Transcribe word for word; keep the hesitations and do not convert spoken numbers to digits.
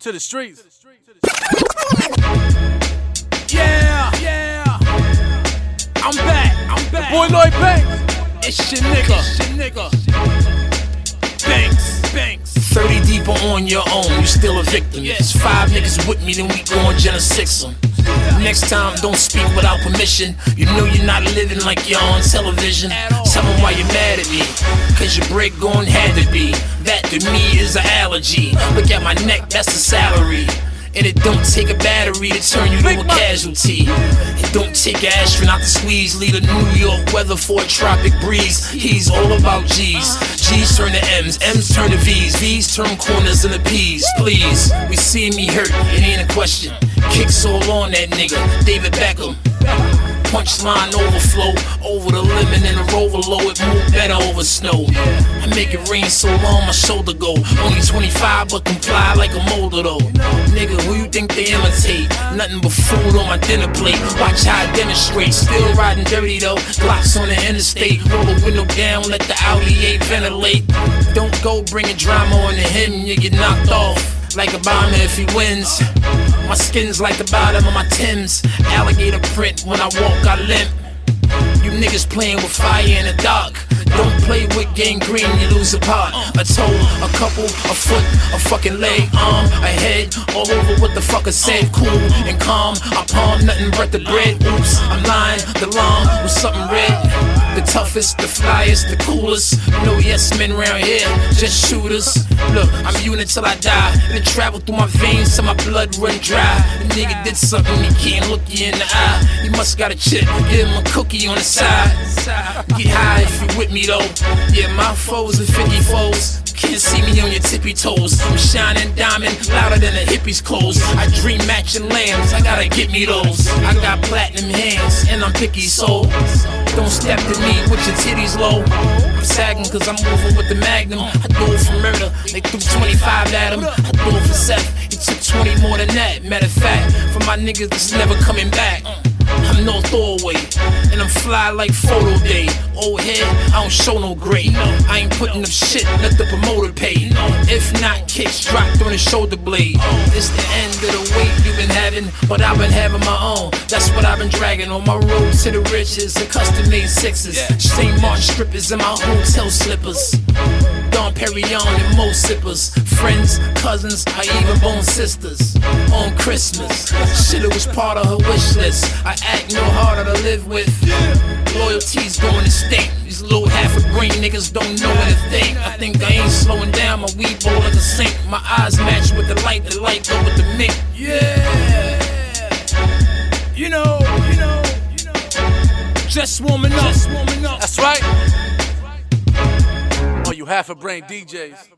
To the streets. Yeah, yeah. I'm back. I'm back. The boy Lloyd Banks. It's your nigga. It's your nigga. Banks. Banks. thirty deeper on your own, you still a victim. Yeah. There's five niggas with me, then we gon' Jenna six 'em. Next time, don't speak without permission. You know you're not living like you're on television. Tell them why you're mad at me, cause your break gon' had to be. That to me is an allergy. Look at my neck, that's a salary. And it don't take a battery to turn you to a casualty. It don't take an astronaut to squeeze, lead a New York weather for a tropic breeze. He's all about G's. G's turn to M's, M's turn to V's, V's turn corners into P's. Please, we see me hurt, it ain't a question. Kicks all on that nigga, David Beckham. Punchline overflow, over the limit in a rover low, it move better over snow. I make it rain so long my shoulder go. Only twenty-five but comply like a molder though. Nigga, who you think they imitate? Nothing but food on my dinner plate. Watch how I demonstrate. Still riding dirty though. Glocks on the interstate. Roll the window down, let the Audi eight ventilate. Don't go bringing drama on to him, you get knocked off like a bomber if he wins. My skin's like the bottom of my Timbs. Alligator print, when I walk I limp. You niggas playing with fire in the dark. Don't play with gangrene, you lose a part. A toe, a couple, a foot, a fucking leg, arm, a head, all over what the fucker said. Cool and calm, I palm nothing but the bread. Oops, I'm lying, the lawn with something red. The toughest, the flyest, the coolest. No yes men round here, just shooters. Look, I'm unit till I die. And it travel through my veins till my blood run dry. The nigga did something, he can't look you in the eye. You must got a chip, give him a cookie on the side. Get high if you with me though. Yeah, my foes are fifty foes. Can't see me on your tippy toes. I'm shining diamond, louder than a hippie's clothes. I dream matching lambs, I gotta get me those. I got platinum hands, and I'm picky soul. Don't step to me with your titties low. I'm sagging cause I'm moving with the Magnum. I do it for murder, they threw twenty-five at him. I do it for Seth, he took twenty more than that. Matter of fact, for my niggas that's never coming back. I'm no throwaway, and I'm fly like photo day. Old head, I don't show no gray. I ain't putting up shit, let the promoter pay. If not, kicks dropped on the shoulder blade. It's the end of the wait you've been having, but I've been having my own. That's what I've been dragging on my road to the riches and custom made sixes. Saint Martin strippers in my hotel slippers. Dom Perignon and Mo sippers. Friends, cousins, or even bone sisters. On Christmas, shit, it was part of her wish list. I act no harder to live with. Loyalty's going extinct. These little half a green niggas don't know anything. I think I ain't slowing down, my weed bowl like a sink. My eyes match with the light, the light go with the mink. Yeah. You know, you know, you know. Just warming up. Just warming up. That's right. Oh, you half a brain D Js.